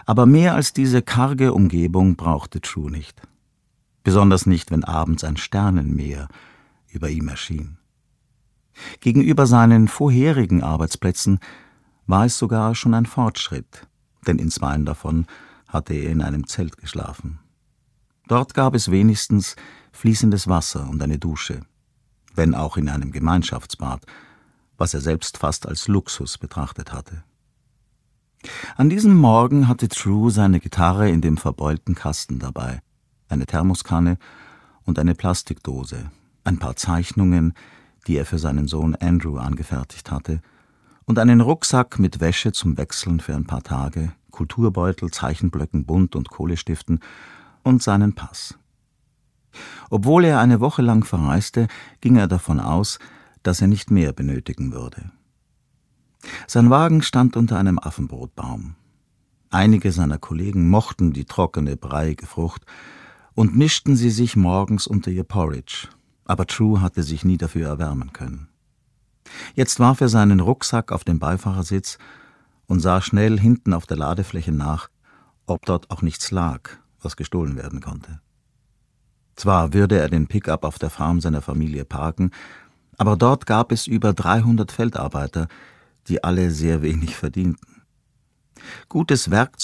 Aber mehr als diese karge Umgebung brauchte True nicht. Besonders nicht, wenn abends ein Sternenmeer über ihm erschien. Gegenüber seinen vorherigen Arbeitsplätzen war es sogar schon ein Fortschritt, denn in 2 davon hatte er in einem Zelt geschlafen. Dort gab es wenigstens fließendes Wasser und eine Dusche, wenn auch in einem Gemeinschaftsbad, was er selbst fast als Luxus betrachtet hatte. An diesem Morgen hatte True seine Gitarre in dem verbeulten Kasten dabei, eine Thermoskanne und eine Plastikdose, ein paar Zeichnungen, die er für seinen Sohn Andrew angefertigt hatte, und einen Rucksack mit Wäsche zum Wechseln für ein paar Tage, Kulturbeutel, Zeichenblöcken, Bunt und Kohlestiften und seinen Pass. Obwohl er eine Woche lang verreiste, ging er davon aus, dass er nicht mehr benötigen würde. Sein Wagen stand unter einem Affenbrotbaum. Einige seiner Kollegen mochten die trockene, breiige Frucht und mischten sie sich morgens unter ihr Porridge, aber True hatte sich nie dafür erwärmen können. Jetzt warf er seinen Rucksack auf den Beifahrersitz und sah schnell hinten auf der Ladefläche nach, ob dort auch nichts lag, was gestohlen werden konnte. Zwar würde er den Pickup auf der Farm seiner Familie parken, aber dort gab es über 300 Feldarbeiter, die alle sehr wenig verdienten. Gutes Werkzeug